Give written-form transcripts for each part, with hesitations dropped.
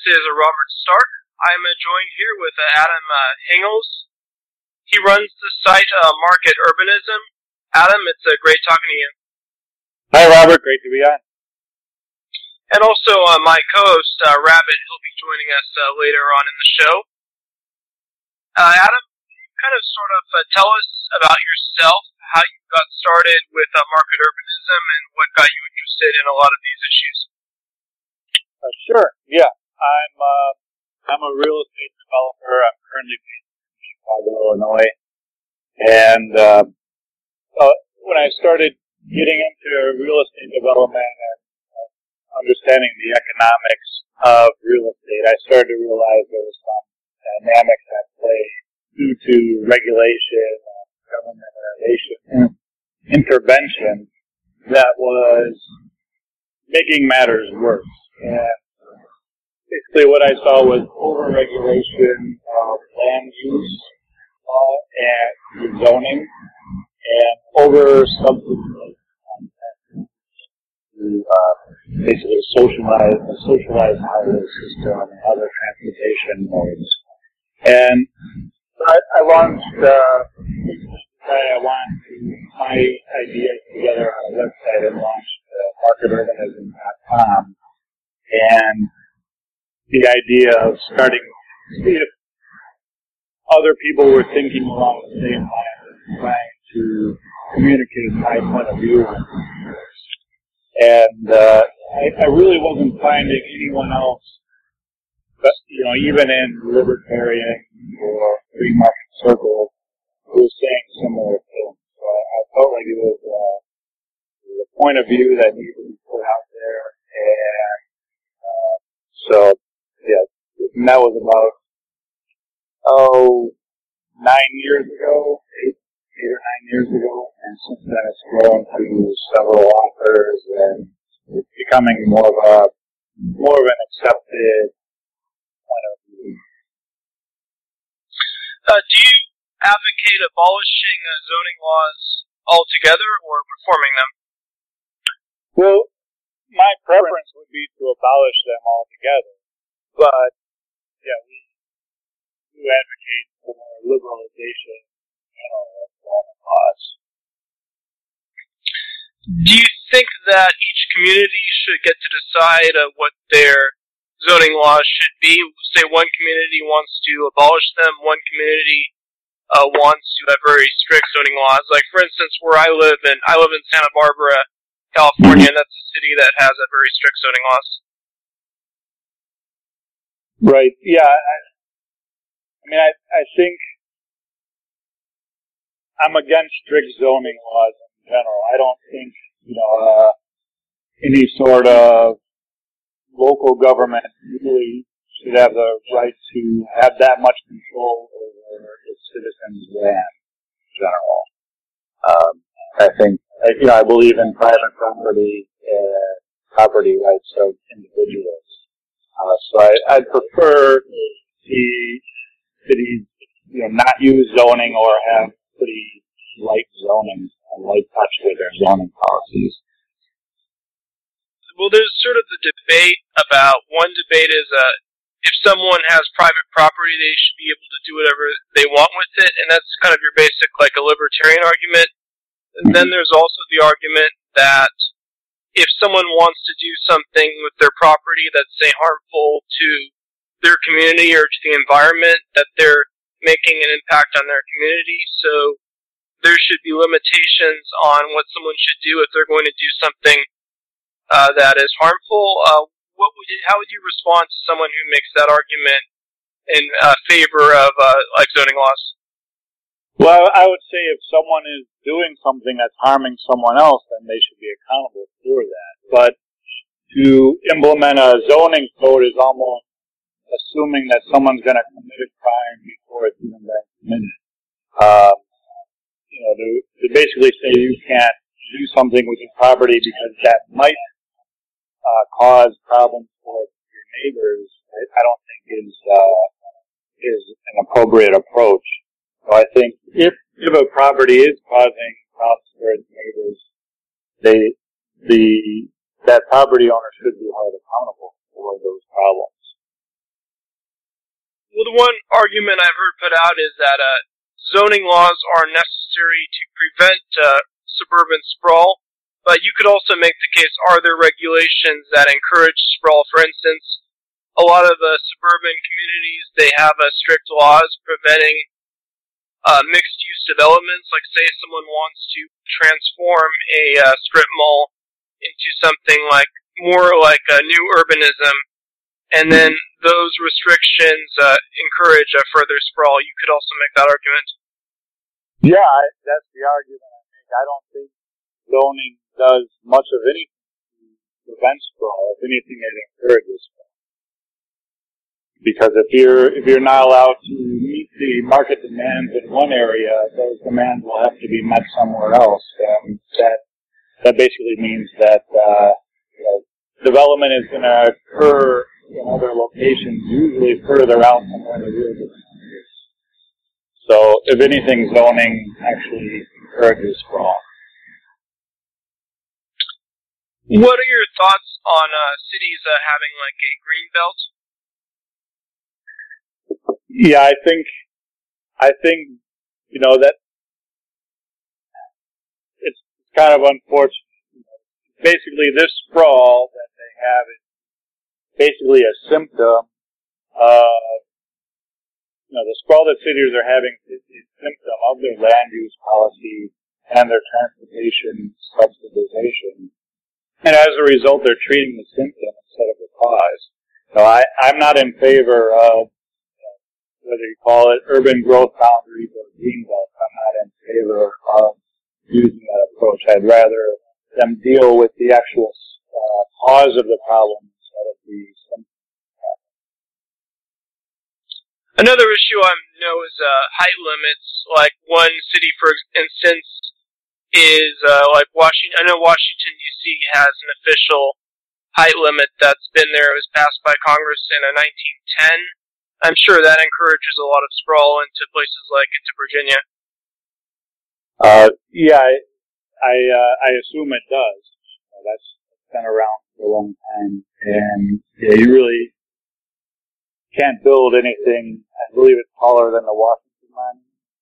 is Robert Stark. I'm joined here with Adam Hingels. He runs the site Market Urbanism. Adam, it's great talking to you. Hi, Robert. Great to be on. And also my co-host, Rabbit. He'll be joining us later on in the show. Adam, kind of sort of tell us about yourself, how you got started with market urbanism, and what got you interested in a lot of these issues. Sure. Yeah, I'm a real estate developer. I'm currently based in Chicago, Illinois, and when I started getting into real estate development and understanding the economics of real estate, I started to realize there was some dynamics at play due to regulation, government intervention that was making matters worse. And basically what I saw was over-regulation of land use and zoning, and over-subsidization to basically a socialized highway system and other transportation modes. And I launched, I wanted to put my ideas together on a website and launched marketurbanism.com. And the idea of starting to see if other people were thinking along the same lines and trying to communicate my point of view. And I really wasn't finding anyone else, but, even in libertarian or free market circles, who was saying similar things. So I felt like it was a point of view that needed to be put out there. And and that was about 9 years ago, eight or 9 years ago, and since then it's grown to several authors, and it's becoming more of an accepted point of view. Do you advocate abolishing zoning laws altogether or reforming them? Well, my preference would be to abolish them altogether, but we do advocate for liberalization of zoning laws. Do you think that each community should get to decide what their zoning laws should be? Say one community wants to abolish them, one community wants to have very strict zoning laws. Like, for instance, where I live in Santa Barbara, California, and that's a city that has a very strict zoning laws. Right. Yeah. I think I'm against strict zoning laws in general. I don't think, any sort of local government really should have the right to have that much control over its citizens' land in general. I think, I believe in private property rights of individuals. So I'd prefer the cities, not use zoning or have pretty light zoning and light touch with their zoning policies. Well, there's sort of the debate about, one debate is if someone has private property, they should be able to do whatever they want with it, and that's kind of your basic, like a libertarian argument. And then there's also the argument that if someone wants to do something with their property that's, say, harmful to their community or to the environment, that they're making an impact on their community. So there should be limitations on what someone should do if they're going to do something that is harmful. How would you respond to someone who makes that argument in favor of zoning laws? Well, I would say if someone is doing something that's harming someone else, then they should be accountable for that. But to implement a zoning code is almost assuming that someone's going to commit a crime before it's even been committed. To basically say you can't do something with your property because that might cause problems for your neighbors, I don't think is an appropriate approach. So I think if a property is causing problems for its neighbors, that property owner should be held accountable for those problems. Well, the one argument I've heard put out is that zoning laws are necessary to prevent suburban sprawl, but you could also make the case, are there regulations that encourage sprawl? For instance, a lot of suburban communities, they have strict laws preventing mixed-use developments. Like, say someone wants to transform a strip mall into something like more like a new urbanism, and then those restrictions encourage further sprawl. You could also make that argument. Yeah, that's the argument I make. I don't think zoning does much of anything to prevent sprawl. If anything, it encourages sprawl. Because if you're not allowed to meet the market demands in one area, those demands will have to be met somewhere else, and that basically means that development is going to occur in other locations, usually further out from where the real demand is. So, if anything, zoning actually encourages sprawl. What are your thoughts on cities having like a green belt? Yeah, I think that it's kind of unfortunate. Basically, this sprawl that they have is basically a symptom of the sprawl that cities are having is a symptom of their land use policy and their transportation subsidization. And as a result, they're treating the symptom instead of the cause. So I'm not in favor of whether you call it urban growth boundaries or green belt. I'm not in favor of using that approach. I'd rather them deal with the actual cause of the problem instead of the symptom. Another issue I know is height limits. Like one city, for instance, is like Washington. I know Washington, D.C. has an official height limit that's been there. It was passed by Congress in 1910. I'm sure that encourages a lot of sprawl into places like into Virginia. Yeah, I assume it does. That's been around for a long time, and you really can't build anything. I believe it's taller than the Washington line,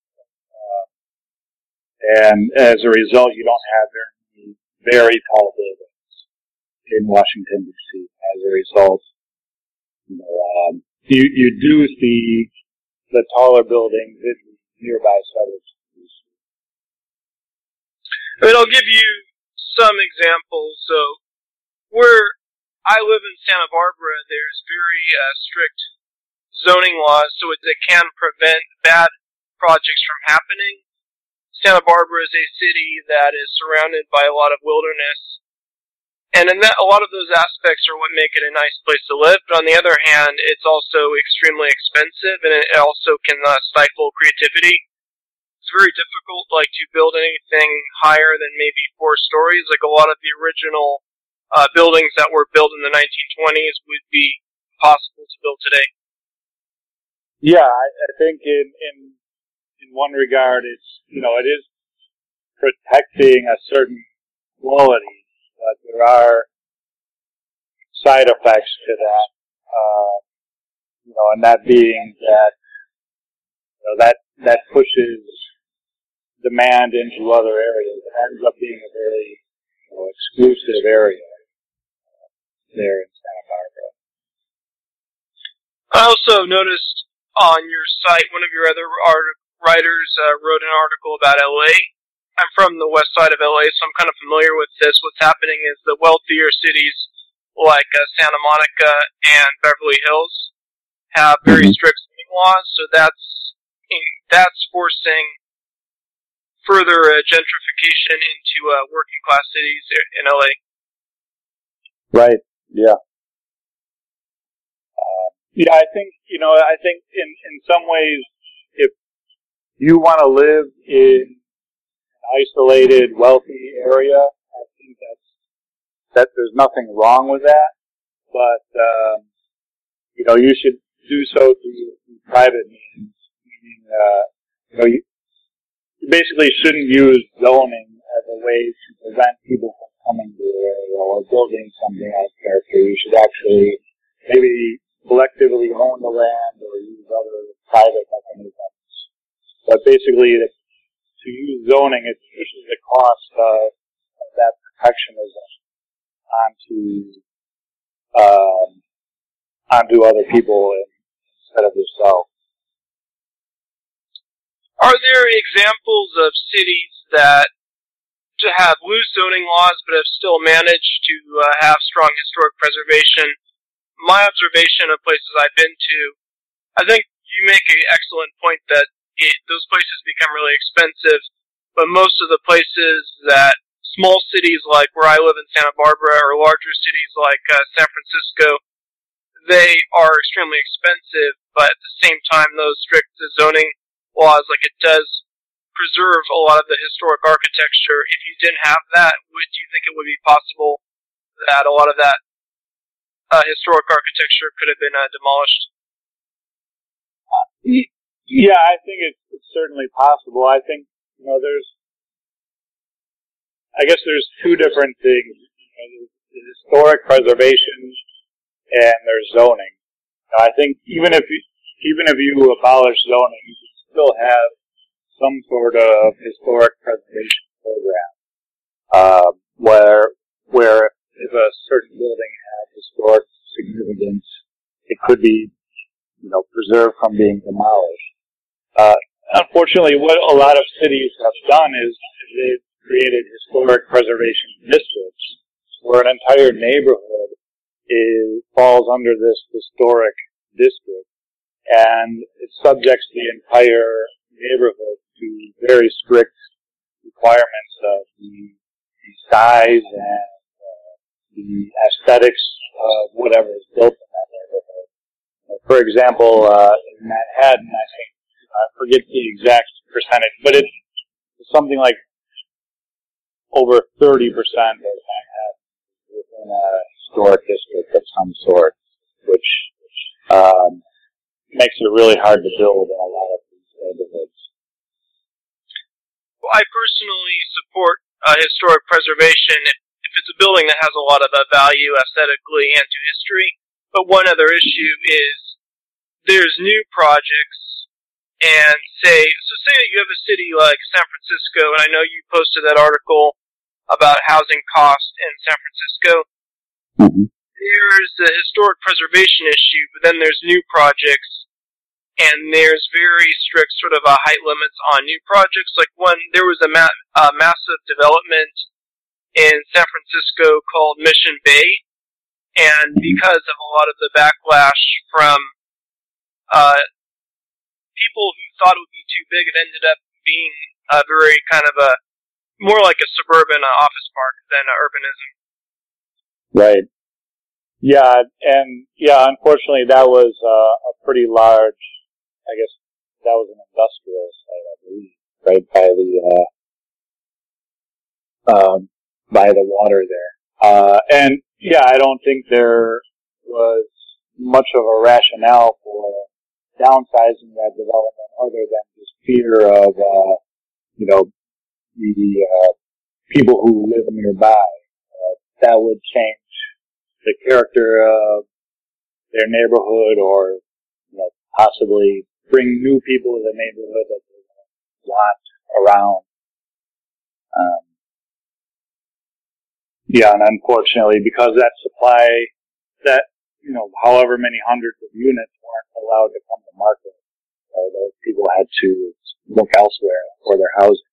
and as a result, you don't have very tall buildings in Washington D.C. As a result, you do see the taller buildings in nearby suburbs. I mean, I'll give you some examples. So, where I live in Santa Barbara, there's very strict zoning laws, so they can prevent bad projects from happening. Santa Barbara is a city that is surrounded by a lot of wilderness, and a lot of those aspects are what make it a nice place to live. But on the other hand, it's also extremely expensive, and it also can stifle creativity. It's very difficult, to build anything higher than maybe 4 stories. Like a lot of the original buildings that were built in the 1920s would be possible to build today. Yeah, I think in one regard, it is protecting a certain quality, but there are side effects to that. And that being that pushes demand into other areas. It ends up being a very exclusive area there in Santa Barbara. I also noticed on your site, one of your other writers wrote an article about LA. I'm from the west side of LA, so I'm kind of familiar with this. What's happening is the wealthier cities like Santa Monica and Beverly Hills have very strict zoning laws, so that's forcing further gentrification into working class cities in LA. Right. Yeah. I think in some ways, if you want to live in an isolated, wealthy area, I think that there's nothing wrong with that. But you should do so through private means. Meaning, you basically shouldn't use zoning as a way to prevent people from coming to your area or building something out of character. You should actually maybe collectively own the land or use other basically to use zoning, it pushes the cost of that protectionism onto other people instead of yourself. Are there examples of cities that to have loose zoning laws but have still managed to have strong historic preservation? My observation of places I've been to, I think you make an excellent point that those places become really expensive, but most of the places that small cities like where I live in Santa Barbara or larger cities like San Francisco, they are extremely expensive, but at the same time those strict zoning laws, like it does preserve a lot of the historic architecture. If you didn't have that, would you think it would be possible that a lot of that historic architecture could have been demolished? Yeah, I think it's certainly possible. I think, there's two different things. There's historic preservation and there's zoning. I think even if you abolish zoning, you should still have some sort of historic preservation program, where if a certain building has historic significance, it could be, preserved from being demolished. Unfortunately, what a lot of cities have done is they've created historic preservation districts where an entire neighborhood falls under this historic district, and it subjects the entire neighborhood to very strict requirements of the size and the aesthetics of whatever is built in that neighborhood. For example, in Manhattan, I think, I forget the exact percentage, but it's something like over 30% of Manhattan within a historic district of some sort, which makes it really hard to build in a lot of these neighborhoods. Well, I personally support historic preservation if it's a building that has a lot of value aesthetically and to history. But one other issue is there's new projects, and say that you have a city like San Francisco, and I know you posted that article about housing costs in San Francisco. Mm-hmm. There's the historic preservation issue, but then there's new projects, and there's very strict sort of height limits on new projects. Like there was a massive development in San Francisco called Mission Bay, and because of a lot of the backlash from people who thought it would be too big, it ended up being a very kind of more like a suburban office park than urbanism. Right. Yeah, and unfortunately that was a pretty large, I guess that was an industrial site, I believe, right by the water there. And I don't think there was much of a rationale for downsizing that development other than just fear of, the people who live nearby. That would change the character of their neighborhood, or possibly bring new people to the neighborhood that they want around. And unfortunately, because that supply, however many hundreds of units weren't allowed to come to market, those people had to look elsewhere for their housing.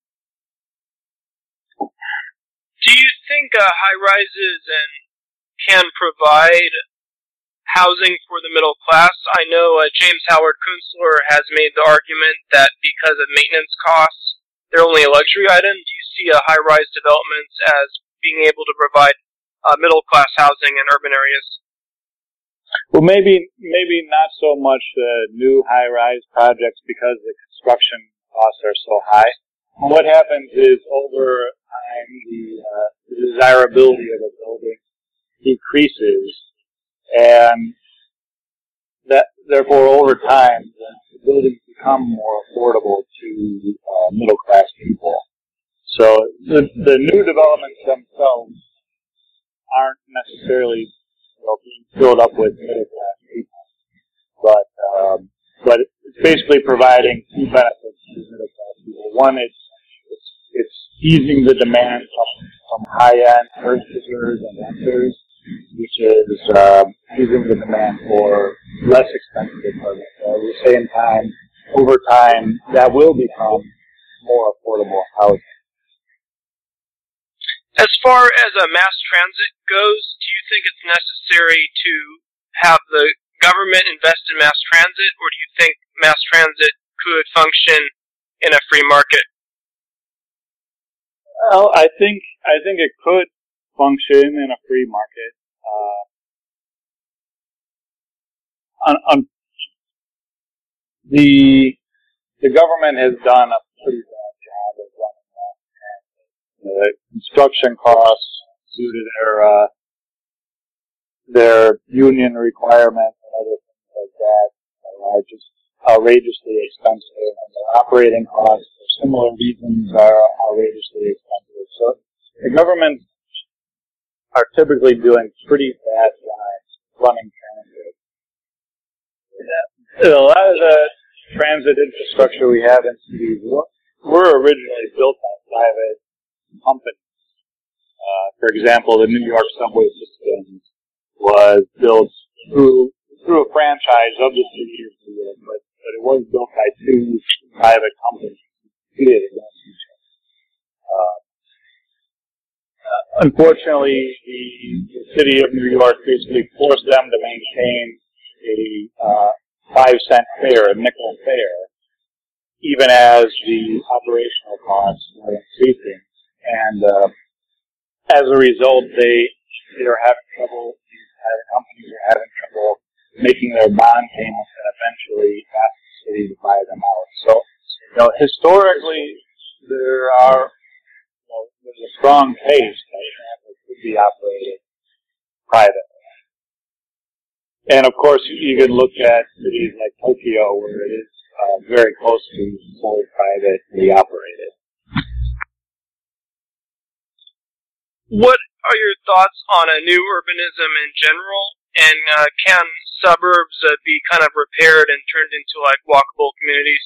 Do you think high-rises can provide housing for the middle class? I know James Howard Kunstler has made the argument that because of maintenance costs, they're only a luxury item. Do you see high-rise developments as being able to provide middle-class housing in urban areas? Well, maybe not so much new high-rise projects because the construction costs are so high. What happens is over time the desirability of a building decreases, and that therefore over time the buildings become more affordable to middle class people. So the new developments themselves aren't necessarily being filled up with middle class people, but it's basically providing two benefits to middle-class people. One, it's easing the demand from high-end purchasers and renters, which is easing the demand for less expensive apartments. At the same time, over time, that will become more affordable housing. As far as mass transit goes, do you think it's necessary to have the government invest in mass transit, or do you think mass transit could function in a free market? Well, I think it could function in a free market. The government has done a pretty bad job of running mass transit. The construction costs due to their union requirements and other things like that are just outrageously expensive, and their operating costs for similar reasons are outrageously expensive. So the governments are typically doing pretty bad jobs running transit. A lot of the transit infrastructure we have in cities were originally built by private companies. For example, the New York subway system was built through a franchise of the city of New York, but it was built by two private companies competed against each other. Unfortunately, the city of New York basically forced them to maintain a 5-cent fare, a nickel fare, even as the operational costs were increasing. And as a result, they are having trouble. These private companies are having trouble making their bond payments, and eventually ask the city to buy them out. So, historically, there's a strong case that transit could be operated privately. And of course, you can look at cities like Tokyo, where it is very close to fully privately operated. What are your thoughts on a new urbanism in general, and can suburbs be kind of repaired and turned into like walkable communities?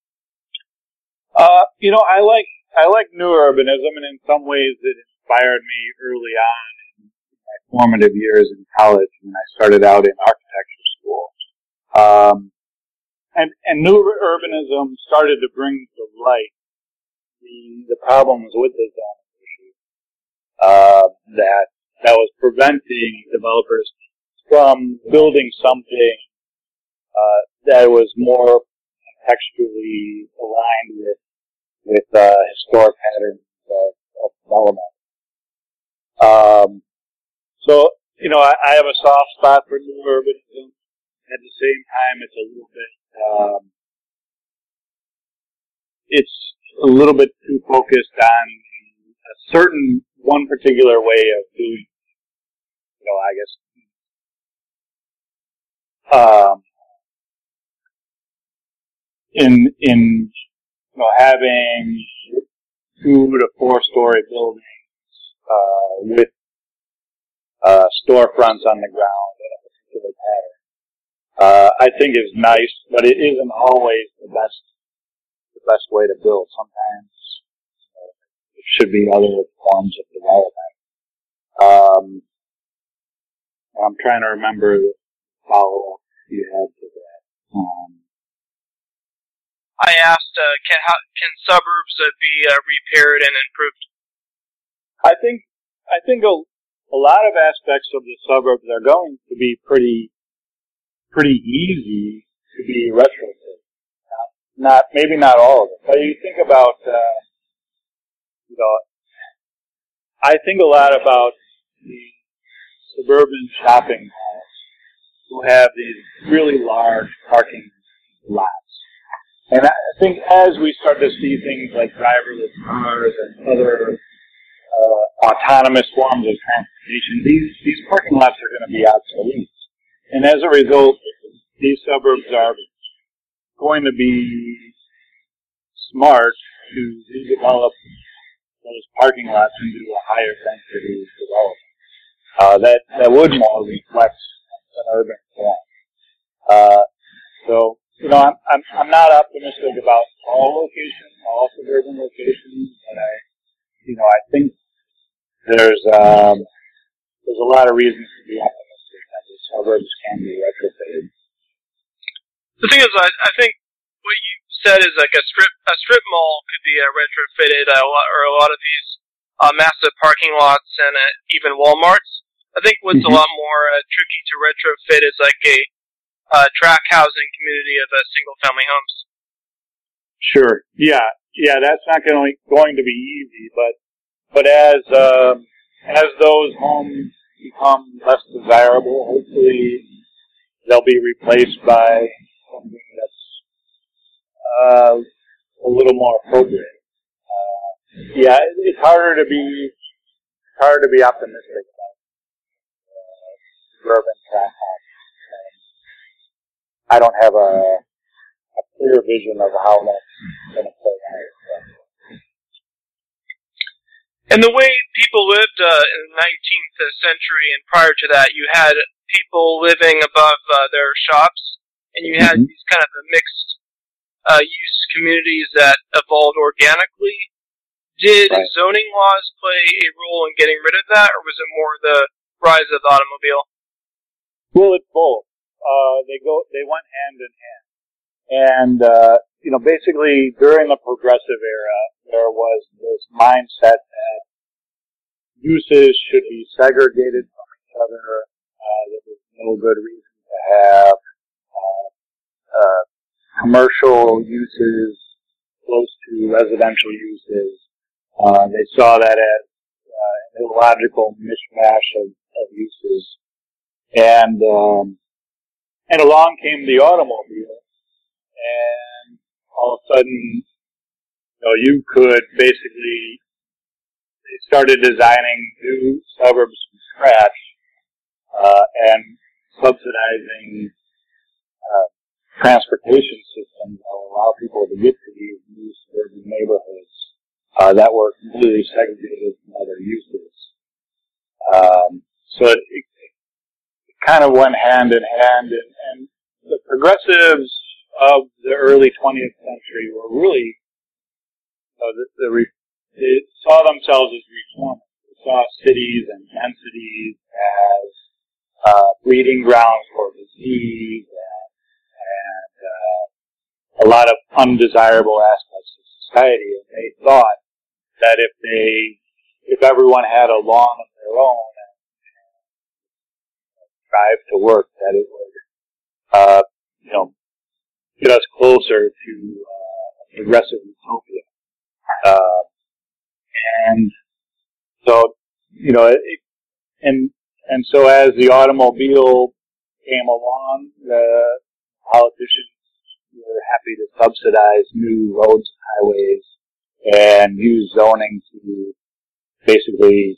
I like new urbanism, and in some ways it inspired me early on in my formative years in college when I started out in architecture school. And new urbanism started to bring to light the problems with the zoning issue that was preventing developers from building something that was more contextually aligned with historic patterns of development. So I have a soft spot for new urbanism. At the same time, it's a little bit too focused on a certain one particular way of doing, in having 2 to 4 story buildings with storefronts on the ground in a particular pattern. I think is nice, but it isn't always the best way to build. Sometimes it should be other forms of development. I'm trying to remember the follow-up you had to that. I asked, can suburbs be repaired and improved? I think a lot of aspects of the suburbs are going to be pretty easy to be retrofitted. Maybe not all of it, but you think about, I think a lot about the suburban shopping malls who have these really large parking lots. And I think as we start to see things like driverless cars and other autonomous forms of transportation, these parking lots are going to be obsolete. And as a result, these suburbs are going to be smart to redevelop those parking lots into a higher density development. That would more reflect an urban form. So I'm not optimistic about all locations, all suburban locations, but I think there's a lot of reasons to be optimistic that the suburbs can be retrofitted. The thing is, I think what you said is like a strip mall could be retrofitted, or a lot of these massive parking lots and even Walmarts. I think what's a lot more tricky to retrofit is like a tract housing community of single-family homes. Sure. Yeah. That's not going to be easy, but as those homes become less desirable, hopefully they'll be replaced by something that's a little more appropriate. It's harder to be optimistic about suburban tract homes. I don't have a clear vision of how that's going to play out. And the way people lived in the 19th century and prior to that, you had people living above their shops, and you had these kind of mixed use communities that evolved organically. Did zoning laws play a role in getting rid of that, or was it more the rise of the automobile? Well, it's both. They went hand in hand. And, basically during the Progressive era, there was this mindset that uses should be segregated from each other. There was no good reason to have commercial uses close to residential uses. They saw that as an illogical mishmash of uses. And along came the automobile, and all of a sudden, you could basically, they started designing new suburbs from scratch, and subsidizing transportation systems that allow people to get to these new suburban neighborhoods that were completely segregated from other uses. So it kind of went hand in hand, and the progressives of the early 20th century were really, they saw themselves as reformers. They saw cities and densities as breeding grounds for disease and a lot of undesirable aspects of society. And they thought that if everyone had a lawn of their own and drive to work, that it would, get us closer to progressive utopia. And so, and so as the automobile came along, the politicians were happy to subsidize new roads and highways and use zoning to basically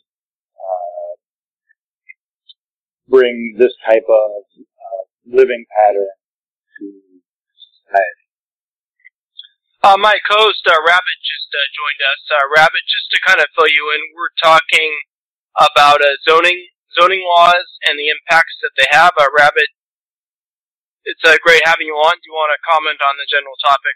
bring this type of living pattern to society. My co-host, Rabbit, just joined us. Rabbit, just to kind of fill you in, we're talking about zoning laws and the impacts that they have. Rabbit, it's great having you on. Do you want to comment on the general topic?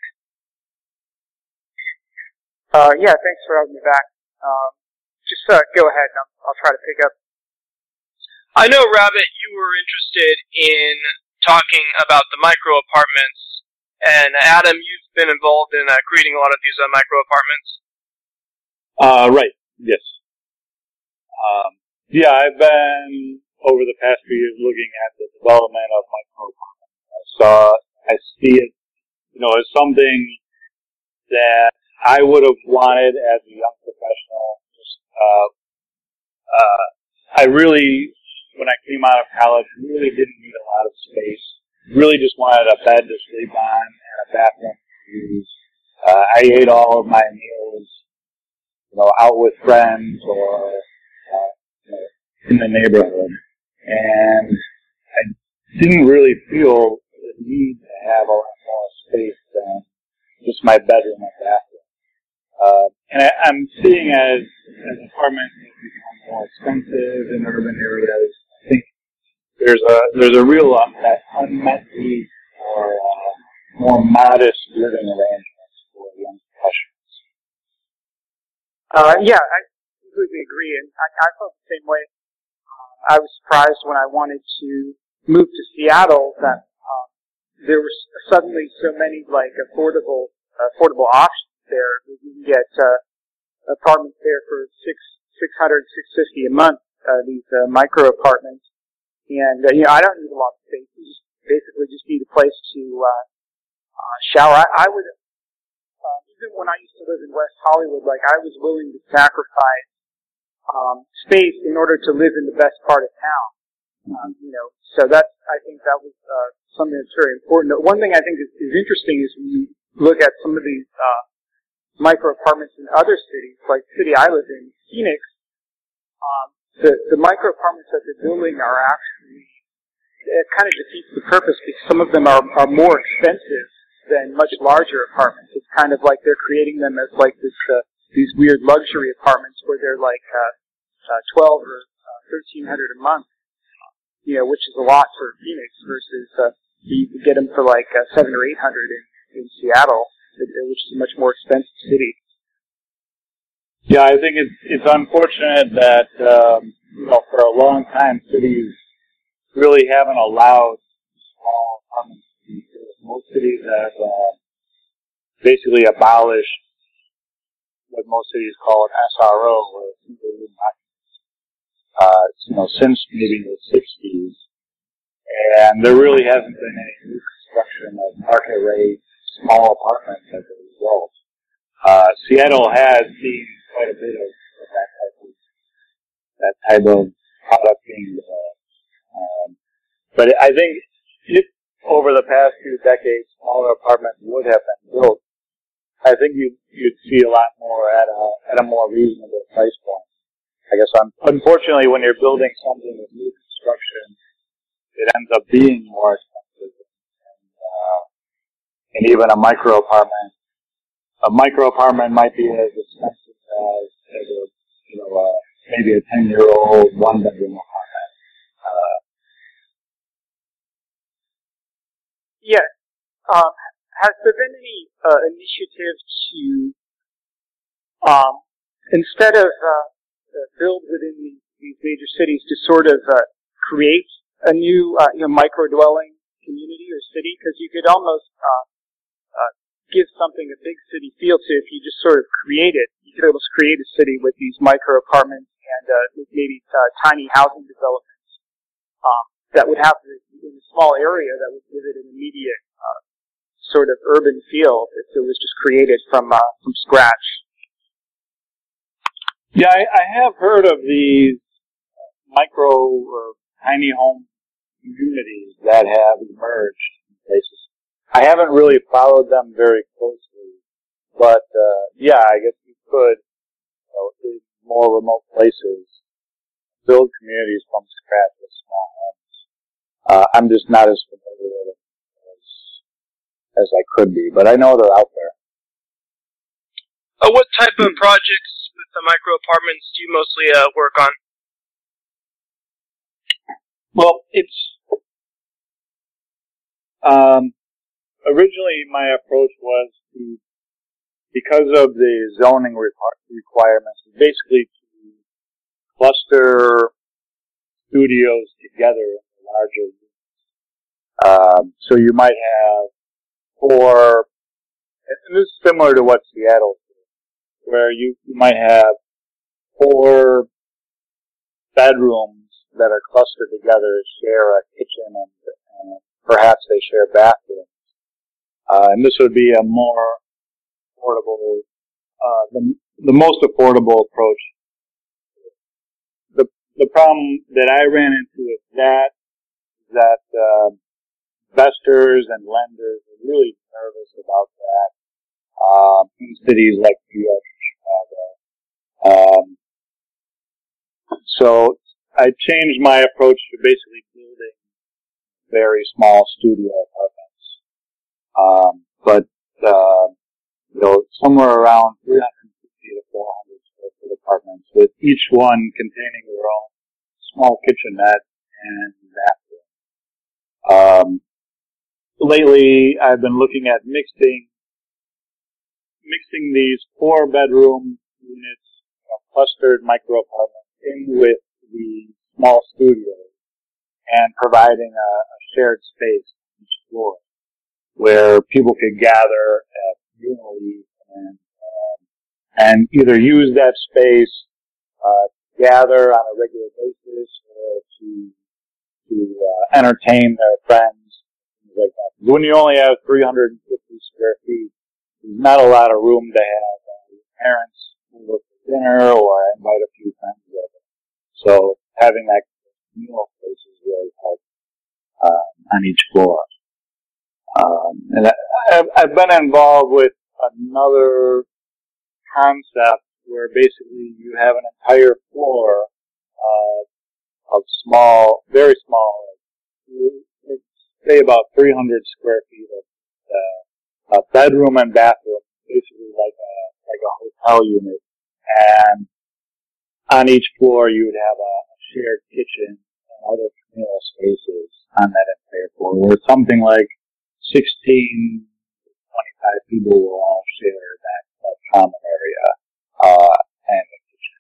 Yeah, thanks for having me back. Just go ahead, and I'll try to pick up. I know, Rabbit, you were interested in talking about the micro apartments, and Adam, you've been involved in creating a lot of these micro apartments. Right. Yes. I've been over the past few years looking at the development of micro apartments. I see it, as something that I would have wanted as a young professional. When I came out of college, really didn't need a lot of space. Really just wanted a bed to sleep on and a bathroom to use. I ate all of my meals, out with friends or in the neighborhood, and I didn't really feel the need to have a lot more space than just my bedroom and bathroom. And I'm seeing as apartments become more expensive in urban areas, I think there's a real unmet need for more modest living arrangements for young professionals. Yeah, I completely agree, and I felt the same way. I was surprised when I wanted to move to Seattle that there were suddenly so many like affordable options there. You can get apartments there for $600, $650 a month. These micro apartments, and I don't need a lot of space. You just basically just need a place to shower. I would even when I used to live in West Hollywood, like I was willing to sacrifice space in order to live in the best part of town. So I think that was something that's very important. One thing I think is interesting is when you look at some of these micro apartments in other cities, like the city I live in, Phoenix. The micro apartments that they're building are actually, it kind of defeats the purpose because some of them are more expensive than much larger apartments. It's kind of like they're creating them as like these weird luxury apartments where they're like 12 or 1,300 a month, which is a lot for Phoenix versus you can get them for like 700 or 800 in Seattle, which is a much more expensive city. Yeah, I think it's unfortunate that for a long time cities really haven't allowed small apartments. Most cities have basically abolished what most cities call an SRO, or single room occupancy, since maybe the 60s, and there really hasn't been any new construction of market rate small apartments as a result. Seattle has seen quite a bit of that type of product being developed. But I think if over the past few decades smaller apartments would have been built, I think you'd see a lot more at a more reasonable price point. I guess unfortunately when you're building something with new construction, it ends up being more expensive, and even a micro apartment. A micro apartment might be as expensive as maybe a 10-year-old one-bedroom apartment. Yes. Has there been any initiative to instead of build within these major cities to sort of create a new micro-dwelling community or city? Because you could almost give something a big city feel to if you just sort of create it. You could almost create a city with these micro apartments and maybe tiny housing developments that would have in a small area that would give it an immediate sort of urban feel if it was just created from scratch. Yeah, I have heard of these micro or tiny home communities that have emerged in places. I haven't really followed them very closely, but I guess you could, in more remote places, build communities from scratch with small homes. I'm just not as familiar with it as I could be, but I know they're out there. What type of projects with the micro apartments do you mostly work on? Well, it's originally my approach was to, because of the zoning requirements, basically to cluster studios together in larger units. So you might have 4, and this is similar to what Seattle did, where you might have 4 bedrooms that are clustered together, share a kitchen, and perhaps they share bathrooms. And this would be a more affordable, the most affordable approach. The problem that I ran into with that is that investors and lenders are really nervous about that in cities like New York and Chicago. So I changed my approach to basically building very small studio apartments. Somewhere around 350 to 400 square foot apartments, with each one containing their own small kitchenette and bathroom. lately I've been looking at mixing these 4-bedroom units, clustered micro apartments, in with the small studios and providing a shared space on each floor where people could gather at communally and either use that space, gather on a regular basis, or to entertain their friends, things like that. When you only have 350 square feet, there's not a lot of room to have your parents over for dinner or invite a few friends over. So having that communal space is really helpful on each floor. And I've been involved with another concept where basically you have an entire floor of small, very small, say about 300 square feet of bedroom and bathroom, basically like a hotel unit. And on each floor you would have a shared kitchen and other communal spaces on that entire floor, where something like 16, 25 people will all share that common area and the kitchen.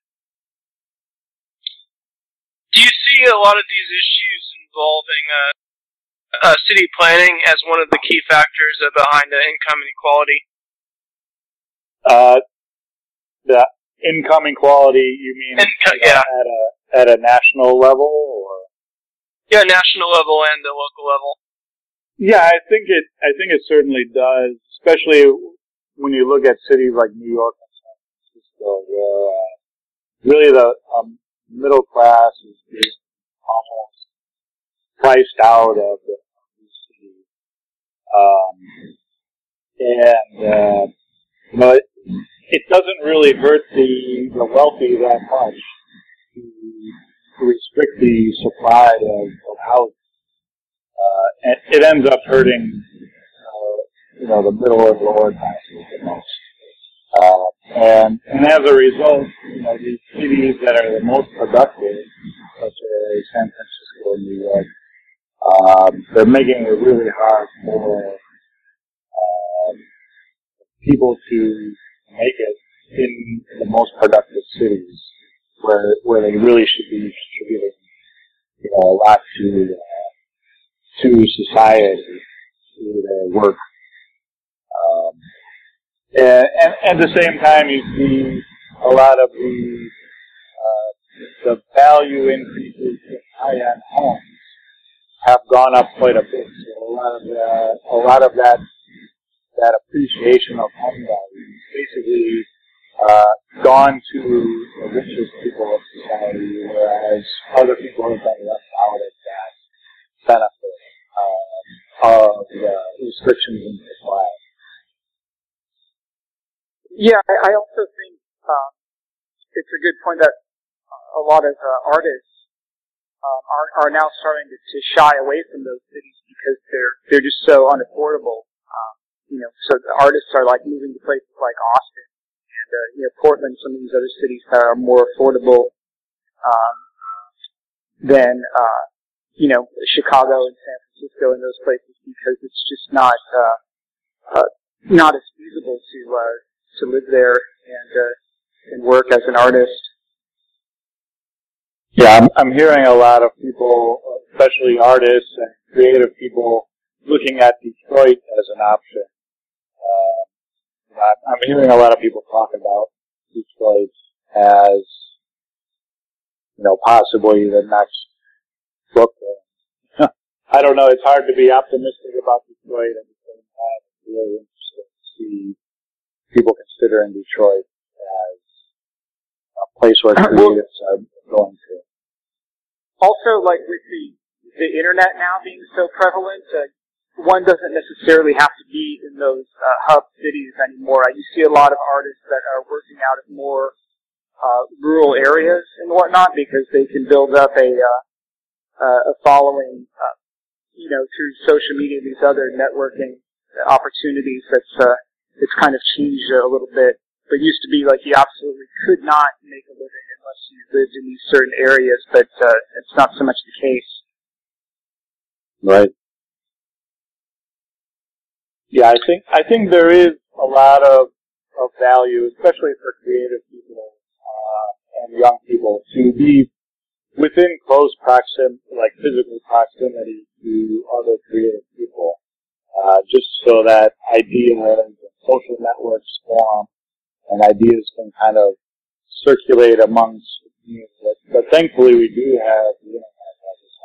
Do you see a lot of these issues involving city planning as one of the key factors behind the income inequality? The income inequality, you mean at a national level, or? Yeah, national level and the local level. Yeah, I think it certainly does, especially when you look at cities like New York and San Francisco, where really the middle class is being almost priced out of the city. It doesn't really hurt the wealthy that much to restrict the supply of housing. And it ends up hurting, the middle and lower classes the most. And as a result, these cities that are the most productive, such as San Francisco and New York, they're making it really hard for people to make it in the most productive cities, where they really should be contributing, a lot to society through their work. And at the same time, you see a lot of the value increases in high-end homes have gone up quite a bit. So a lot of that appreciation of home value is basically gone to the richest people of society, whereas other people have been left out of that benefit of the restrictions in supply. Yeah, I also think it's a good point that a lot of artists are now starting to shy away from those cities because they're just so unaffordable. So the artists are like moving to places like Austin and Portland, some of these other cities that are more affordable than Chicago and San Francisco and those places, because it's just not as feasible to live there and work as an artist. Yeah, I'm hearing a lot of people, especially artists and creative people, looking at Detroit as an option. I'm hearing a lot of people talk about Detroit as, possibly the next Brooklyn. I don't know. It's hard to be optimistic about Detroit at the same time. It's really interesting to see people considering Detroit as a place where creatives are going to. Also, like with the internet now being so prevalent, one doesn't necessarily have to be in those hub cities anymore. You see a lot of artists that are working out of more rural areas and whatnot, because they can build up a following, through social media, these other networking opportunities. It's kind of changed a little bit. But it used to be like you absolutely could not make a living unless you lived in these certain areas, but it's not so much the case. Right. Yeah, I think there is a lot of value, especially for creative people and young people, to be within close proximity, like physical proximity to other creative people, just so that ideas and social networks form and ideas can kind of circulate amongst communities. But thankfully, we do have the internet that is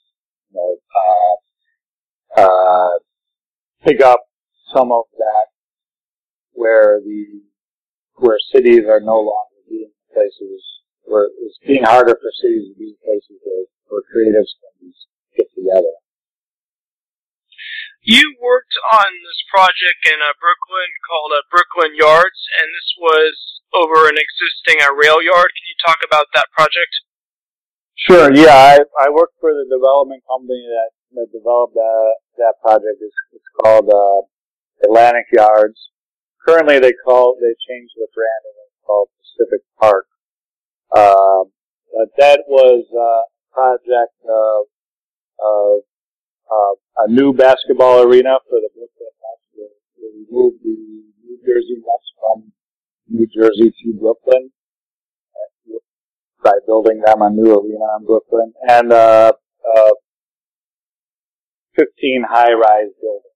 helping, pick up some of that where cities are no longer being places where it's being harder for cities to be places where creatives can get together. You worked on this project in Brooklyn called Brooklyn Yards, and this was over an existing rail yard. Can you talk about that project? Sure. Yeah, I worked for the development company that developed that project. It's called Atlantic Yards. Currently, they changed the brand and it's called Pacific Park. But that was a project of a new basketball arena for the Brooklyn Nets. We moved the New Jersey Nets from New Jersey to Brooklyn by building them a new arena in Brooklyn, and 15 high-rise buildings.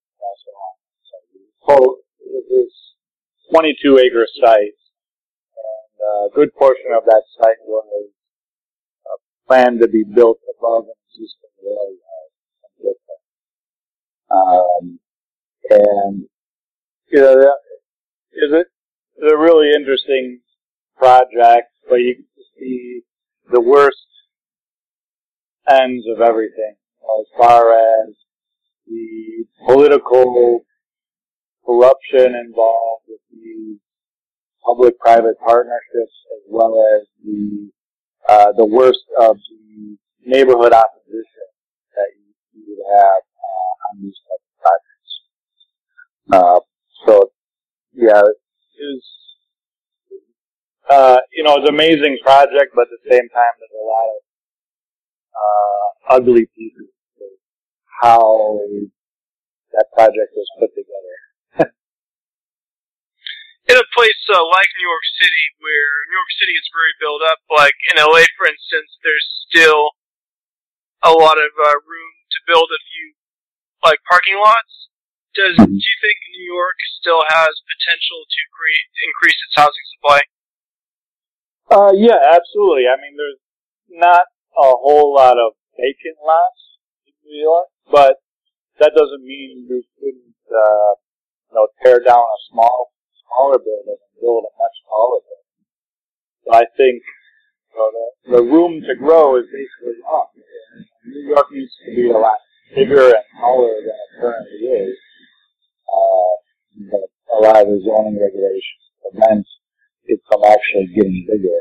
So it was 22-acre site, and a good portion of that site was planned to be built above an existing rail yard. And it's a really interesting project, but you can see the worst ends of everything, as far as the political corruption involved with the public-private partnerships, as well as the worst of the neighborhood opposition that you would have on these types of projects. So, yeah, it's an amazing project, but at the same time, there's a lot of ugly pieces of how that project was put together. In a place like New York City, where New York City is very built up, like in LA, for instance, there's still a lot of room to build a few, like, parking lots. Do you think New York still has potential to increase its housing supply? Yeah, absolutely. I mean, there's not a whole lot of vacant lots in New York, but that doesn't mean you couldn't, tear down a smaller building and build a much taller building. So I think the room to grow is basically up. New York needs to be a lot bigger and taller than it currently is. But a lot of the zoning regulations prevent it from actually getting bigger.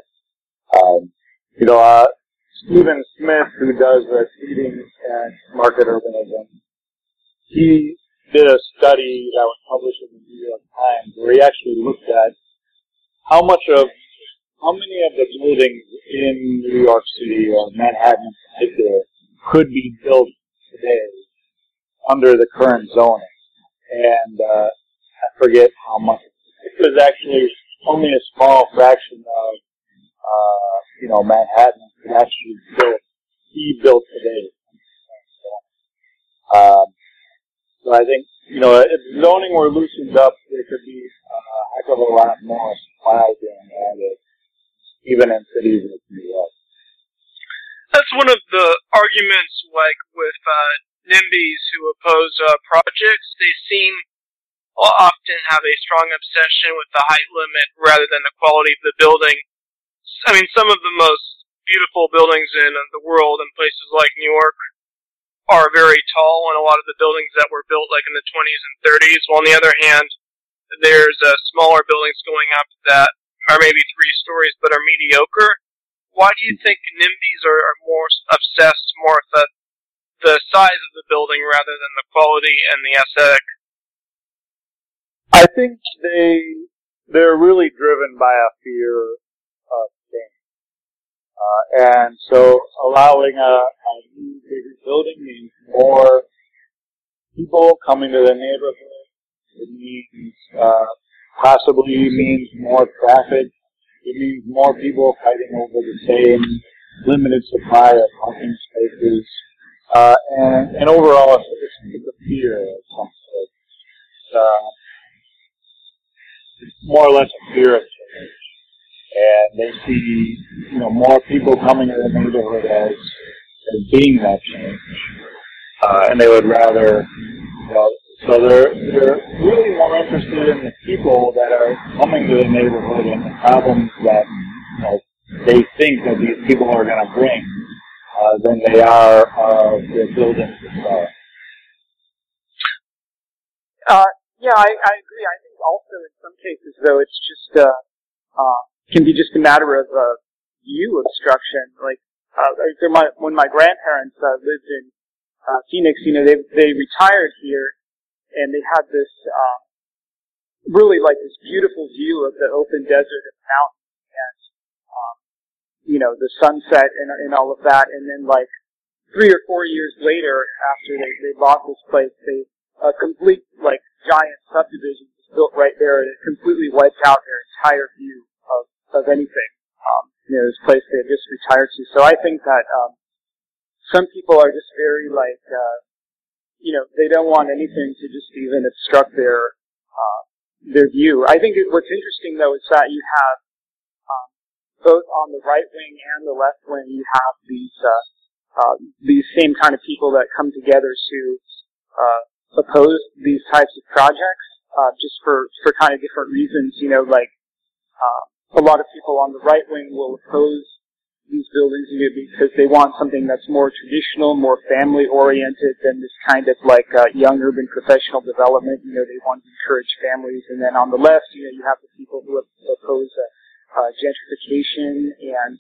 Stephen Smith, who does the seeding and market urbanism, he did a study that was published in the New York Times where he actually looked at how many of the buildings in New York City or Manhattan in particular could be built today under the current zoning. And I forget how much. It was actually only a small fraction of Manhattan could actually be built today. So I think, if zoning were loosened up, there could be a heck of a lot more supply being added, even in cities like New York. That's one of the arguments, like, with NIMBYs who oppose projects. They seem often have a strong obsession with the height limit rather than the quality of the building. I mean, some of the most beautiful buildings in the world in places like New York are very tall, and a lot of the buildings that were built like in the 20s and 30s. While on the other hand, there's smaller buildings going up that are maybe 3 stories but are mediocre. Why do you think NIMBYs are more obsessed more with the size of the building rather than the quality and the aesthetic? I think they're really driven by a fear of change. And so allowing a new, bigger building means more people coming to the neighborhood, It means possibly means more traffic. It means more people fighting over the same limited supply of parking spaces. And overall, it's a fear of some sort. It's more or less a fear of change. And they see, more people coming to the neighborhood as being that change. And they would rather, so they're really more interested in the people that are coming to the neighborhood and the problems that, they think that these people are going to bring, than they are the buildings themselves. Yeah, I agree. I think also in some cases, though, it's just can be just a matter of view obstruction. Like when my grandparents lived in Phoenix, they retired here, and they had this really like this beautiful view of the open desert and mountains, and the sunset and all of that. And then like 3 or 4 years later, after they bought this place, a complete like giant subdivision was built right there, and it completely wiped out their entire view of anything. This place they had just retired to. So I think that some people are just very like, they don't want anything to just even obstruct their view. I think what's interesting though is that you have both on the right wing and the left wing, you have these same kind of people that come together to oppose these types of projects, just for kind of different reasons. A lot of people on the right wing will oppose these buildings because they want something that's more traditional, more family oriented than this kind of like young urban professional development. They want to encourage families. And then on the left, you have the people who oppose gentrification and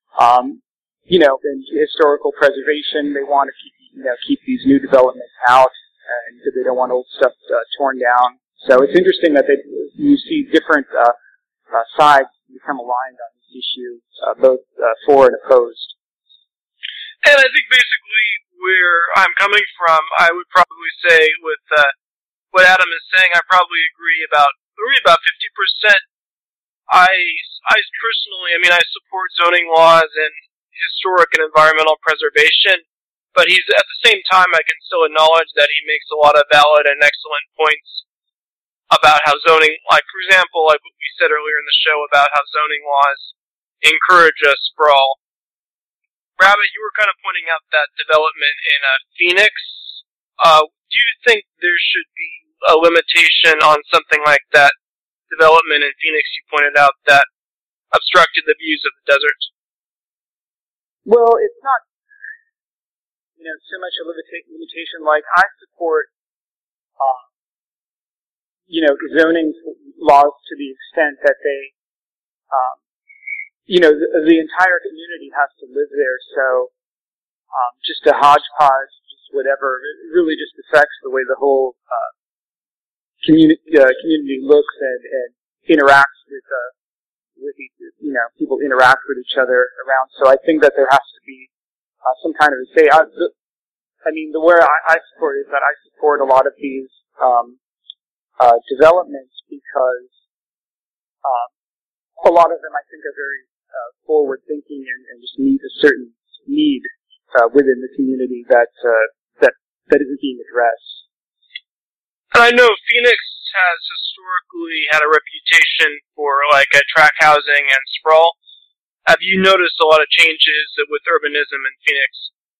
and historical preservation. They want to keep these new developments out, and they don't want old stuff torn down. So it's interesting that you see different sides become aligned on this issue, both for and opposed. And I think basically where I'm coming from, I would probably say with what Adam is saying, I probably agree about 50%. I personally, I support zoning laws and historic and environmental preservation, but at the same time, I can still acknowledge that he makes a lot of valid and excellent points about how zoning, like for example, like what we said earlier in the show about how zoning laws encourage sprawl. Rabbit, you were kind of pointing out that development in Phoenix. Do you think there should be a limitation on something like that development in Phoenix you pointed out that obstructed the views of the desert? Well, it's not, so much a limitation. Like, I support, zoning laws to the extent that they, the entire community has to live there, so just a hodgepodge, just whatever, it really just affects the way the whole community looks and interacts with people interact with each other around. So I think that there has to be some kind of a say. The way I support is that I support a lot of these developments because a lot of them I think are very forward thinking and just meet a certain need within the community that isn't being addressed. And I know Phoenix has historically had a reputation for like tract housing and sprawl. Have you noticed a lot of changes with urbanism in Phoenix?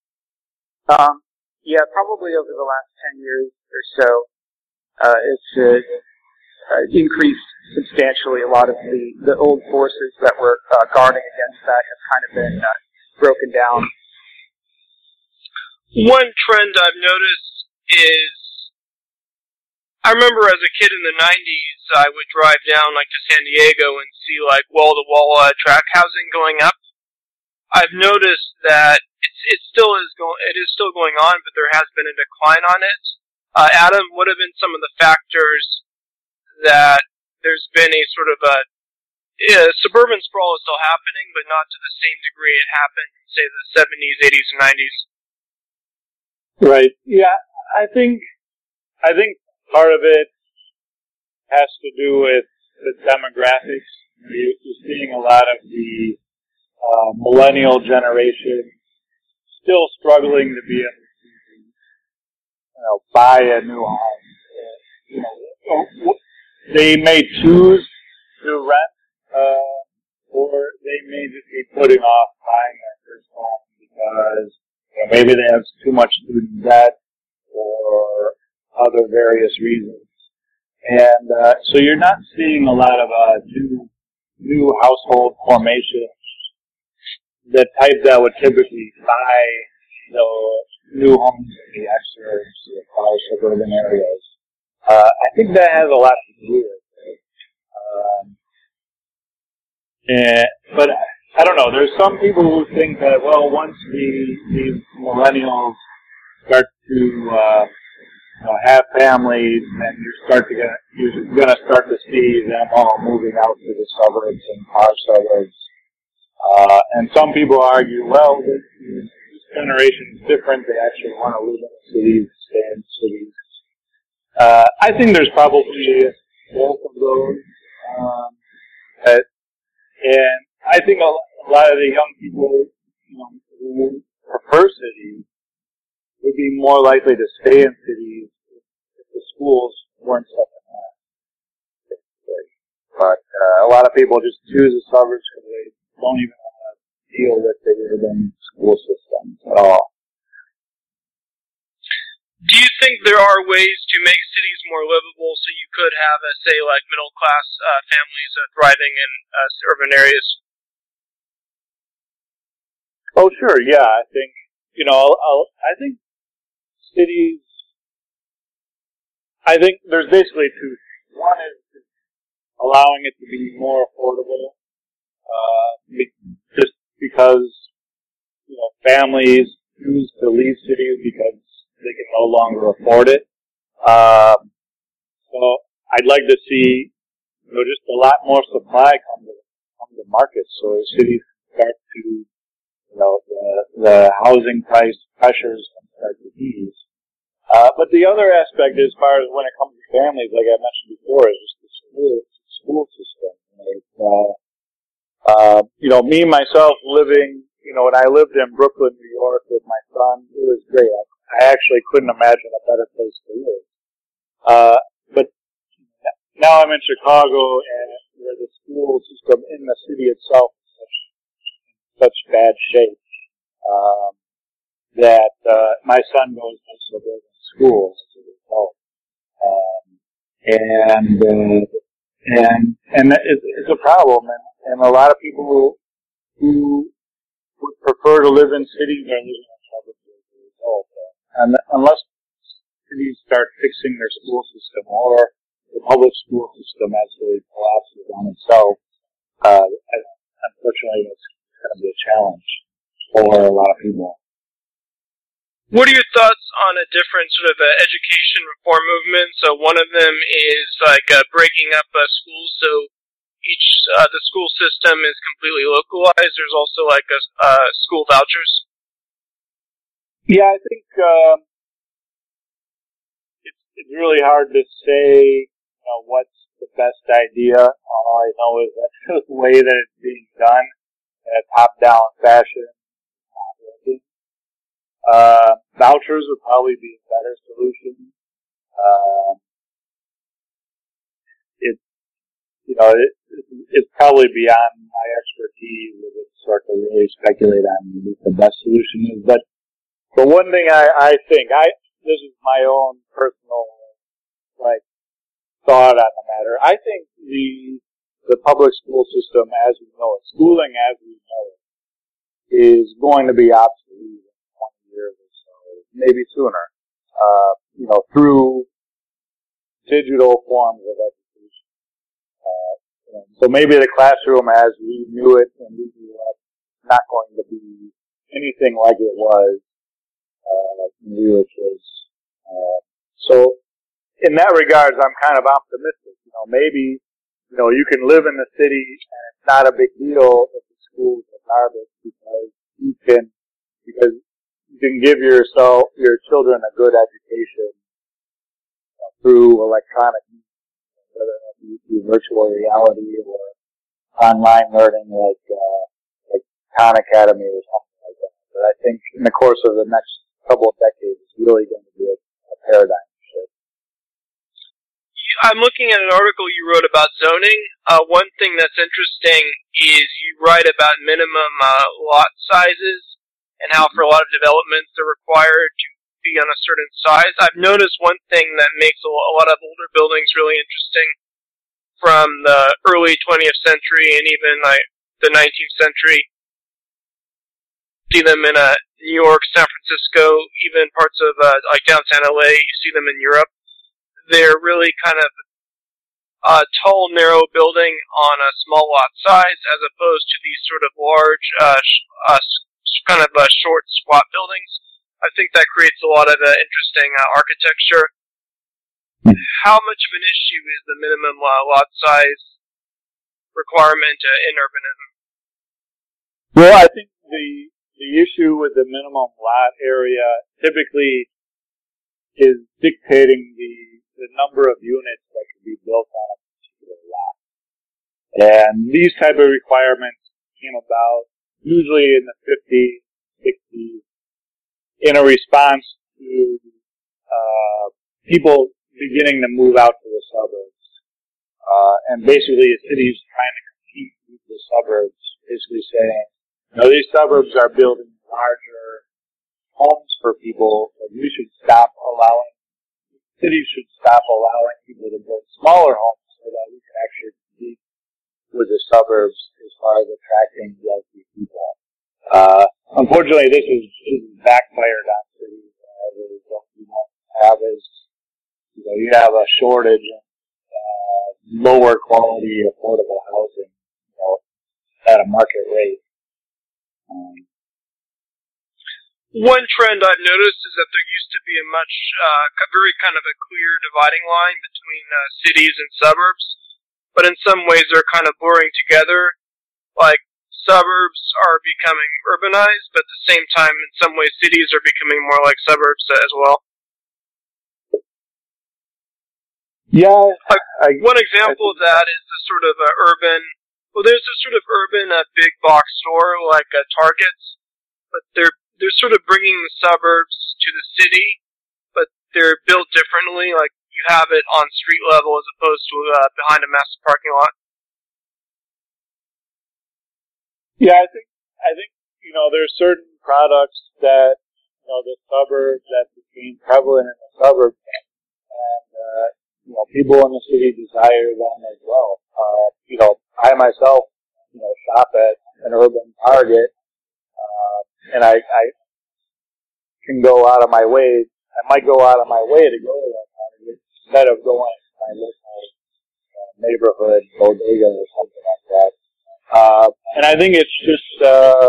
Yeah, probably over the last 10 years or so. It's increased substantially. A lot of the old forces that were guarding against that have kind of been broken down. One trend I've noticed is, I remember as a kid in the 90s, I would drive down like to San Diego and see like wall-to-wall tract housing going up. I've noticed that it is still going on, but there has been a decline on it. Adam, what have been some of the factors that there's been a sort of suburban sprawl is still happening, but not to the same degree it happened in, say, the 70s, 80s, and 90s? Right. Yeah, I think part of it has to do with the demographics. You're seeing a lot of the millennial generation still struggling to be able to, buy a new home. They may choose to rent, or they may just be putting off buying their first home because maybe they have too much student debt or other various reasons. And so you're not seeing a lot of new household formation, the type that would typically buy new homes in the exurbs or suburban areas. I think that has a lot to do with it. But I don't know. There's some people who think that, well, once these millennials start to have families, then you're going to start to see them all moving out to the suburbs and our suburbs. And some people argue, well, this generation is different. They actually want to live in the cities, stay in cities. I think there's probably both of those. And I think a lot of the young people, who prefer cities would be more likely to stay in cities if the schools weren't such a mess. But a lot of people just choose the suburbs because they don't even want to deal with the urban school systems at all. Do you think there are ways to make cities more livable so you could have, say, like middle-class families thriving in urban areas? Oh, sure, yeah. I think, I think cities, I think there's basically two things. One is allowing it to be more affordable, just because, families choose to leave cities because they can no longer afford it. So I'd like to see, just a lot more supply come to markets, so cities start to, the housing price pressures start to ease. But the other aspect, as far as when it comes to families, like I mentioned before, is just the school system. Me myself living, when I lived in Brooklyn, New York with my son, it was great. I actually couldn't imagine a better place to live. But now I'm in Chicago, and where the school system in the city itself is such bad shape that my son goes to suburban schools as a result. And it's a problem, and a lot of people who would prefer to live in cities are living in suburbs as a result. And unless cities start fixing their school system or the public school system actually collapses on itself, unfortunately, it's going to be a challenge for a lot of people. What are your thoughts on a different sort of education reform movement? So one of them is like breaking up schools, so the school system is completely localized. There's also like school vouchers. Yeah, I think it's really hard to say what's the best idea. All I know is that the way that it's being done in a top-down fashion is not working. Vouchers would probably be a better solution. It's probably beyond my expertise to sort of really speculate on what the best solution is. But one thing I think, this is my own personal, thought on the matter. I think the public school system as we know it, schooling as we know it, is going to be obsolete in 20 years or so, maybe sooner, through digital forms of education. So maybe the classroom as we knew it and we grew up is not going to be anything like it was when we were kids. So in that regard, I'm kind of optimistic. Maybe, you can live in the city and it's not a big deal if the schools are garbage because you can give your children a good education through electronic means, whether virtual reality or online learning like Khan Academy or something like that. But I think in the course of the next couple of decades, it's really going to be a paradigm shift. I'm looking at an article you wrote about zoning. One thing that's interesting is you write about minimum lot sizes and how for a lot of developments they're required to be on a certain size. I've noticed one thing that makes a lot of older buildings really interesting from the early 20th century and even the 19th century. See them in New York, San Francisco, even parts of like downtown LA. You see them in Europe. They're really kind of a tall, narrow building on a small lot size, as opposed to these sort of large, kind of short, squat buildings. I think that creates a lot of interesting architecture. How much of an issue is the minimum lot size requirement in urbanism? Well, I think the issue with the minimum lot area typically is dictating the number of units that can be built on a particular lot. And these type of requirements came about usually in the 50s, 60s, in a response to people beginning to move out to the suburbs. And basically the city's trying to compete with the suburbs, basically saying, these suburbs are building larger homes for people, and cities should stop allowing people to build smaller homes so that we can actually compete with the suburbs as far as attracting wealthy people. Unfortunately, this is backfired on cities. You have a shortage of lower quality, affordable housing, at a market rate. One trend I've noticed is that there used to be a very kind of a clear dividing line between cities and suburbs, but in some ways they're kind of blurring together. Like, suburbs are becoming urbanized, but at the same time, in some ways, cities are becoming more like suburbs as well. Yeah. One example of that is the sort of there's a sort of urban big box store like Target's, but they're sort of bringing the suburbs to the city, but they're built differently. Like, you have it on street level as opposed to behind a massive parking lot. Yeah, I think there's certain products that the suburbs that became prevalent in the suburbs, and people in the city desire them as well. I myself shop at an urban Target, and I can go out of my way. I might go out of my way to go to that Target instead of going to my local neighborhood bodega or something like that. And I think it's just,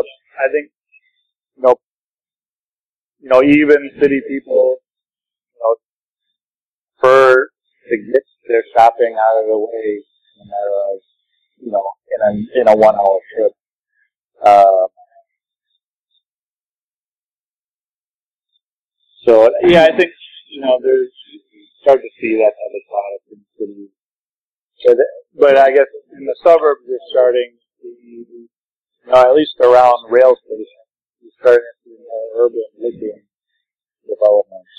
even city people, prefer to get their shopping out of the way no matter of, in a 1 hour trip. So, yeah, I think, there's, you start to see that type of product in cities. But I guess in the suburbs, you're starting to, at least around rail stations, you're starting to see more urban-looking developments,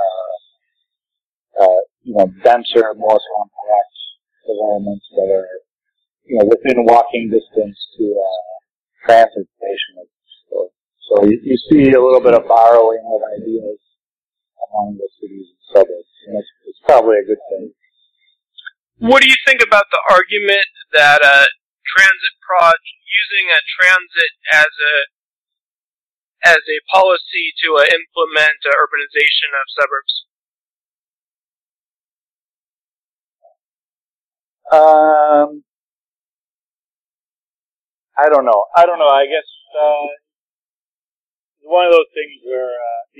denser, more compact developments that are, within walking distance to a transit station. So you see a little bit of borrowing of ideas among the cities and suburbs, and it's probably a good thing. What do you think about the argument that using a transit as a policy to implement urbanization of suburbs? I don't know. I guess it's one of those things where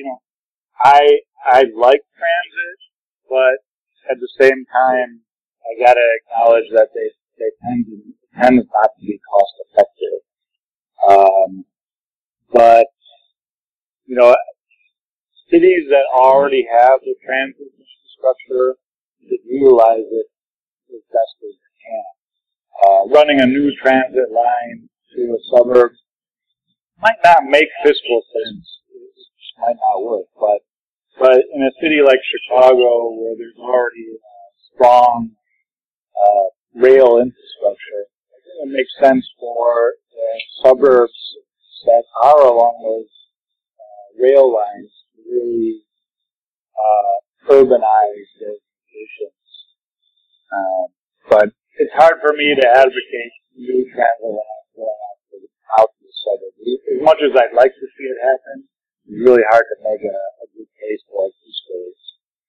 I like transit, but at the same time, I gotta acknowledge that they tend not to be cost effective. But cities that already have the transit infrastructure that utilize it as best as they can. Running a new transit line to a suburb might not make fiscal sense. It just might not work. But in a city like Chicago, where there's already a strong rail infrastructure, it makes sense for suburbs that are along those rail lines to really urbanize their locations. But it's hard for me to advocate new transit lines going out to the suburbs. As much as I'd like to see it happen, it's really hard to make a good case for it these days.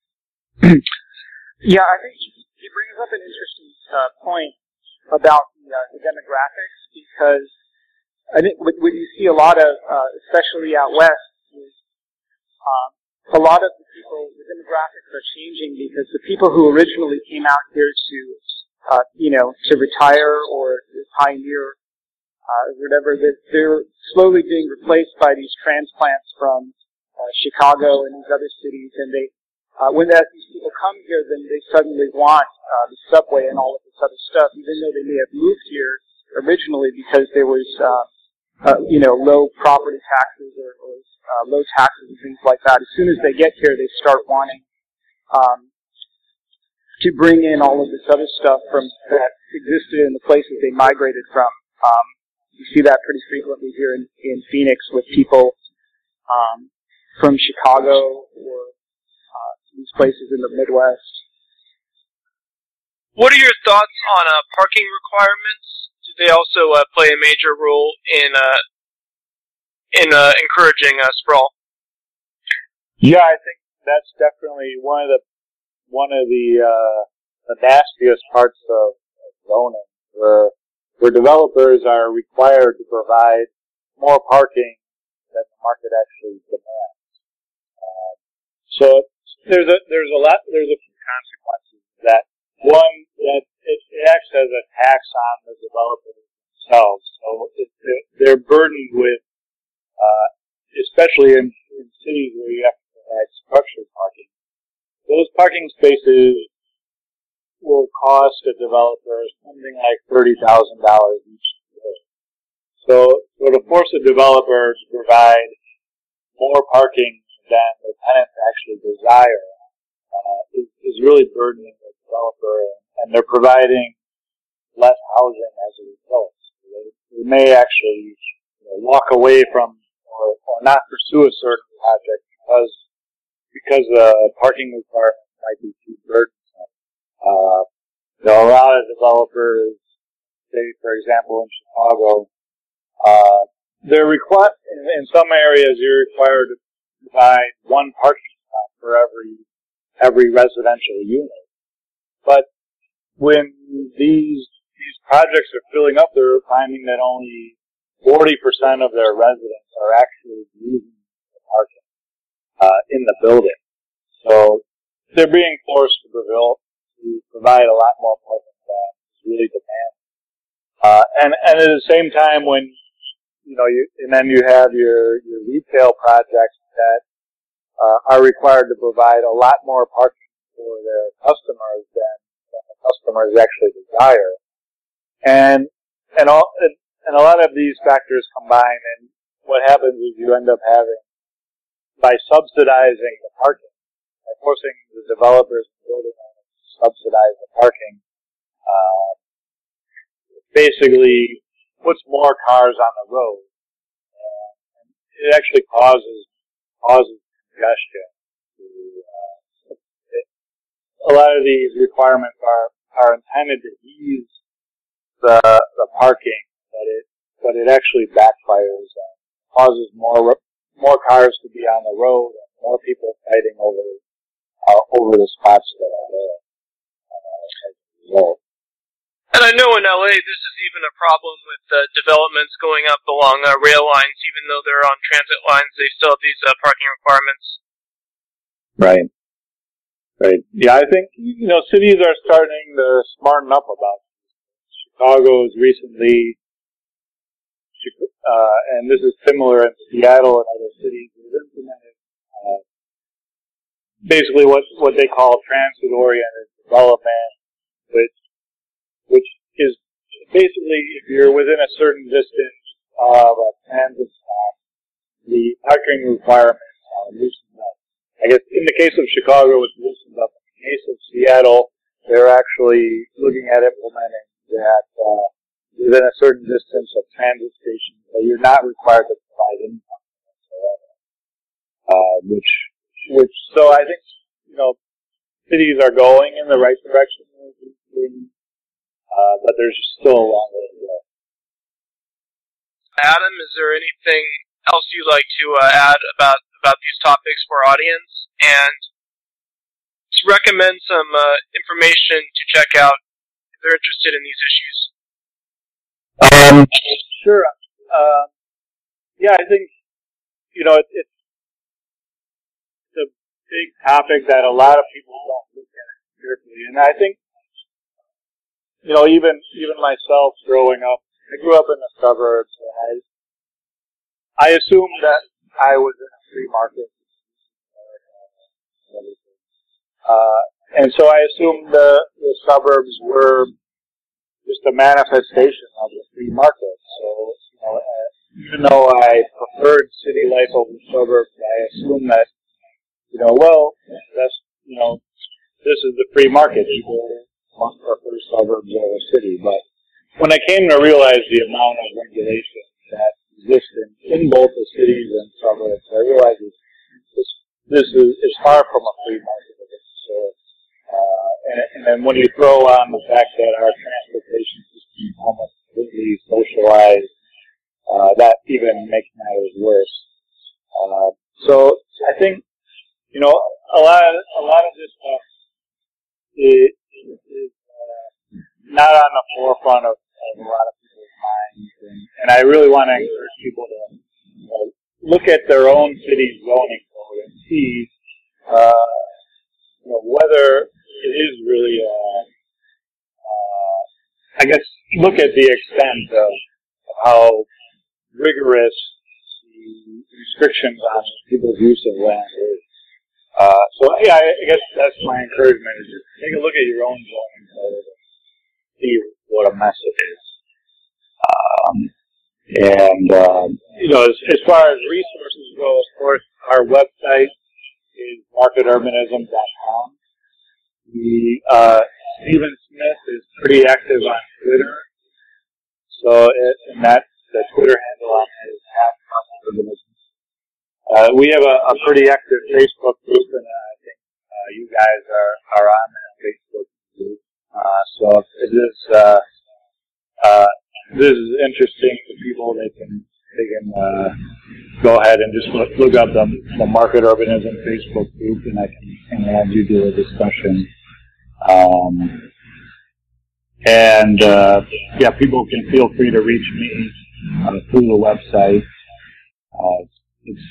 Yeah, I think it brings up an interesting point about the demographics, because I think what you see a lot of, especially out west, is a lot of the demographics are changing because the people who originally came out here to retire or to pioneer, whatever, they're slowly being replaced by these transplants from Chicago and these other cities, and when these people come here, then they suddenly want the subway and all of this other stuff, even though they may have moved here originally because there was low property taxes or low taxes and things like that. As soon as they get here, they start wanting to bring in all of this other stuff that existed in the places they migrated from. You see that pretty frequently here in Phoenix with people from Chicago or these places in the Midwest. What are your thoughts on parking requirements? Do they also play a major role in encouraging sprawl? Yeah, I think that's definitely one of the nastiest parts of zoning, where developers are required to provide more parking than the market actually demands. So there's a few consequences of that. One, that it acts as a tax on the developers themselves. So they're burdened with, especially in cities where you have to provide structured parking. Those parking spaces will cost a developer something like $30,000 each year. So to force a developer to provide more parking than the tenants actually desire is really burdening the developer, and they're providing less housing as a result. They may actually walk away from or not pursue a certain project because the parking requirement might be too burdensome. A lot of developers, say for example in Chicago, they're in some areas you're required to provide one parking spot for every residential unit. But when these projects are filling up, they're finding that only 40% of their residents are actually using the parking in the building. So they're being forced to provide a lot more parking than is really demanded. And at the same time, when you have your retail projects that are required to provide a lot more parking for their customers than the customers actually desire, and a lot of these factors combine, and what happens is you end up having, by subsidizing the parking, by forcing the developers and building owners to subsidize the parking, basically puts more cars on the road. It actually causes congestion. A lot of these requirements are intended to ease the parking, but it actually backfires and causes more cars to be on the road and more people fighting over the spots that are there as a result. And I know in LA this is even a problem with developments going up along rail lines. Even though they're on transit lines, they still have these parking requirements. Right. Yeah, I think, cities are starting to smarten up about this. Chicago's recently, and this is similar in Seattle and other cities, they've implemented basically what they call transit-oriented development, which basically, if you're within a certain distance of a transit stop, the parking requirements are loosened up. I guess in the case of Chicago, it's loosened up. In the case of Seattle, they're actually looking at implementing that within a certain distance of transit stations, that you're not required to provide income whatsoever. So I think, cities are going in the right direction, but there's still a long way to go. Adam, is there anything else you'd like to add about these topics for our audience? And to recommend some information to check out if they're interested in these issues. Sure. Yeah, I think, it's a big topic that a lot of people don't look at carefully. And I think, even myself growing up, I grew up in the suburbs, and I assumed that I was in a free market. And so I assumed the suburbs were just a manifestation of the free market. So, even though I preferred city life over suburbs, I assumed that, this is the free market. People must prefer suburbs over city. But when I came to realize the amount of regulation that exists in both the cities and suburbs, I realized this is far from a free market of its sort. And then when you throw on the fact that our transportation system is almost completely socialized, that even makes matters worse. So I think, a lot of this stuff is not on the forefront of a lot of people's minds, and I really want to encourage people to look at their own city's zoning code and see whether it is really look at the extent of how rigorous the restrictions on people's use of land is. I guess that's my encouragement, is just take a look at your own zoning code and see what a mess it is. As far as resources go, of course, our website is marketurbanism.com. Stephen Smith is pretty active on Twitter. And that's the Twitter handle on it is @marketurbanism. We have a pretty active Facebook group, and I think you guys are on that Facebook group. So if this is interesting to people, they can go ahead and just look up the Market Urbanism Facebook group, and I can add you to a discussion. People can feel free to reach me through the website. It's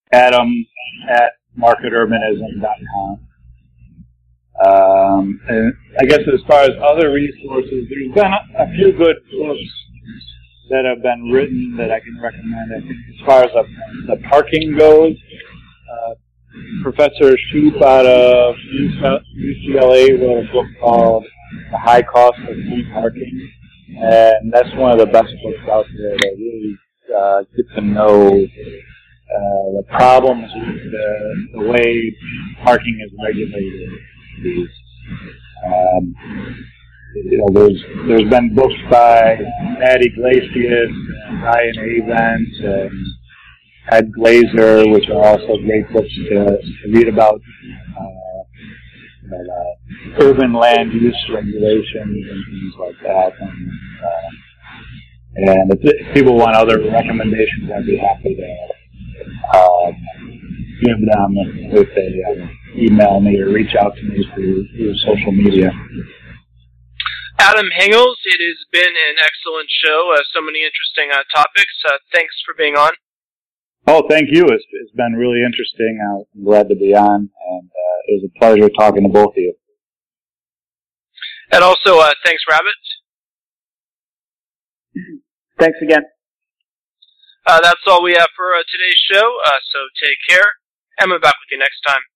adam@marketurbanism.com. And I guess as far as other resources, there's been a few good books that have been written that I can recommend. I think as far as the parking goes, Professor Shoup out of UCLA wrote a book called The High Cost of Free Parking, and that's one of the best books out there that really get to know the problems with the way parking is regulated. There's been books by Matt Iglesias and Ryan Avent and Ed Glazer, which are also great books to read about urban land use regulations and things like that. And if people want other recommendations, I'd be happy to give them if they email me or reach out to me through social media. Adam Hengels, it has been an excellent show. So many interesting topics. Thanks for being on. Oh, thank you. It's been really interesting. I'm glad to be on, and it was a pleasure talking to both of you. And also, thanks, Rabbit. Thanks again. That's all we have for today's show, so take care. Emma, back with you next time.